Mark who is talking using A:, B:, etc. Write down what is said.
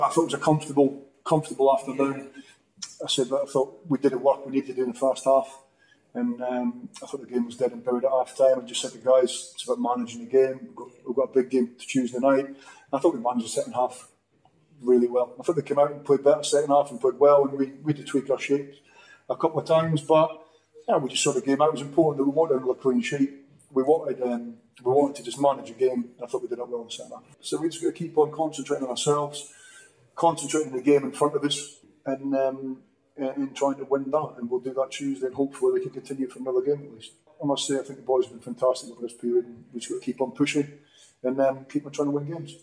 A: I thought it was a comfortable afternoon. I said that I thought we did the work we needed to do in the first half, and I thought the game was dead and buried at half time. I just said to the guys, it's about managing the game. We've got a big game to Tuesday night. And I thought we managed the second half really well. I thought they came out and played better second half and played well, and we did tweak our shapes a couple of times, but yeah, we just saw the game out. It was important that we wanted another clean sheet. We wanted to just manage the game, and I thought we did it well in the second half. So we just got to keep on concentrating on ourselves, concentrating on the game in front of us, and trying to win that. And we'll do that Tuesday, and hopefully we can continue for another game at least. I must say, I think the boys have been fantastic over this period, and we just got to keep on pushing and keep on trying to win games.